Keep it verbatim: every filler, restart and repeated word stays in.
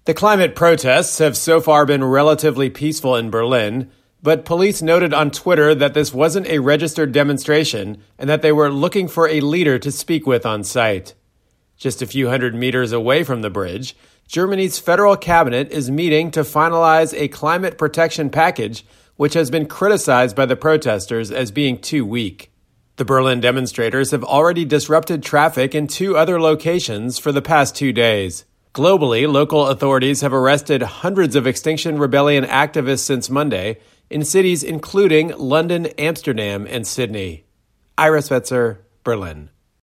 The climate protests have so far been relatively peaceful in Berlin, but police noted on Twitter that this wasn't a registered demonstration and that they were looking for a leader to speak with on site. Just a few hundred meters away from the bridge, Germany's federal cabinet is meeting to finalize a climate protection package, which has been criticized by the protesters as being too weak. The Berlin demonstrators have already disrupted traffic in two other locations for the past two days. Globally, local authorities have arrested hundreds of Extinction Rebellion activists since Monday in cities including London, Amsterdam, and Sydney. Ira Swetzer, Berlin.